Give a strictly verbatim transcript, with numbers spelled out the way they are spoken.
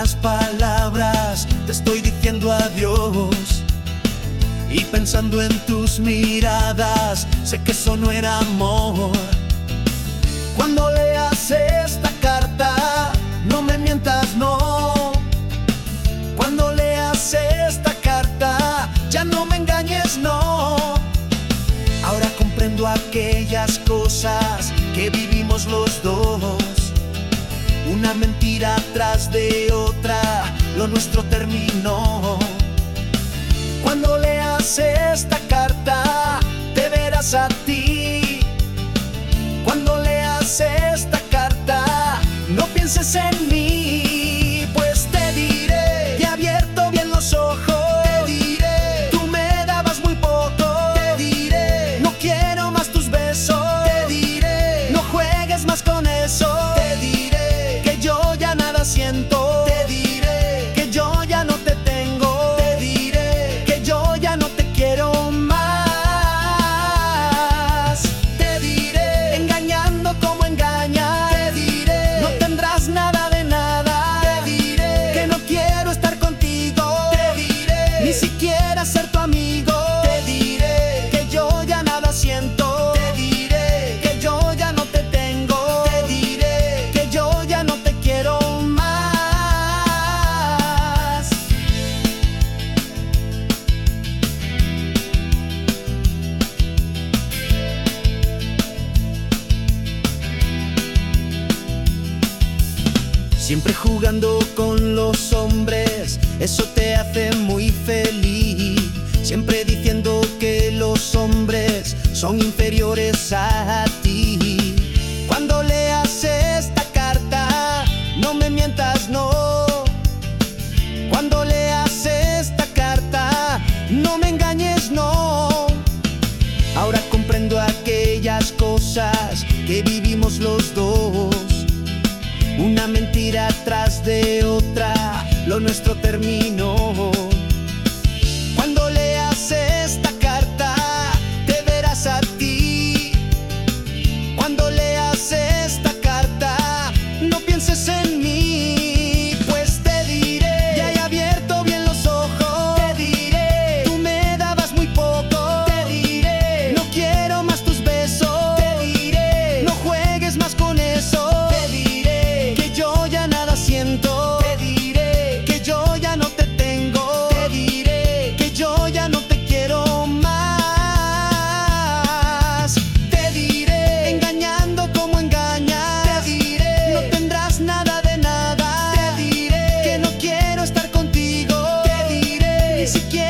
las palabras te estoy diciendo adiós, y pensando en tus miradas sé que eso no era amor. Cuando leas esta carta, no me mientas, no. Cuando leas esta carta, ya no me engañes, no. Ahora comprendo aquellas cosas que vivimos los dos, una mentira tras de otra, lo nuestro terminó. Cuando leas esta carta, te verás a ti. Cuando leas esta carta, no pienses en mí, pues te diré, te he abierto bien los ojos, te diré, tú me dabas muy poco, te diré, no quiero más tus besos, te diré, no juegues más con eso, te diré, que yo ya nada siento, te diré, que yo ya no te tengo, te diré, que yo ya no te quiero más, te diré, engañando como engañas, te diré, no tendrás nada de nada, te diré, que no quiero estar contigo, te diré, ni siquiera ser tu amigo, te diré, que yo ya nada siento, te diré, que yo ya no te tengo, te diré, que yo ya no te quiero más. Siempre jugando con los hombres, eso te hace muy feliz. Siempre diciendo que los hombres son inferiores a ti. Cuando leas esta carta, no me mientas, no. Cuando leas esta carta, no me engañes, no. Ahora comprendo aquellas cosas que vivimos los dos, una mentira tras de otra, lo nuestro terminó. Cuando leas esta carta, te verás a ti. Cuando leas esta carta, no pienses en mí, pues te diré, ya he abierto bien los ojos, te diré, tú me dabas muy poco, te diré, no quiero más tus besos, te diré, no juegues más con eso, te diré, que yo ya nada siento, te diré, que yo ya no te tengo, te diré, que yo ya no te quiero más, te diré, engañando como engañas, te diré, no tendrás nada de nada, te diré, que no quiero estar contigo, te diré, ni siquiera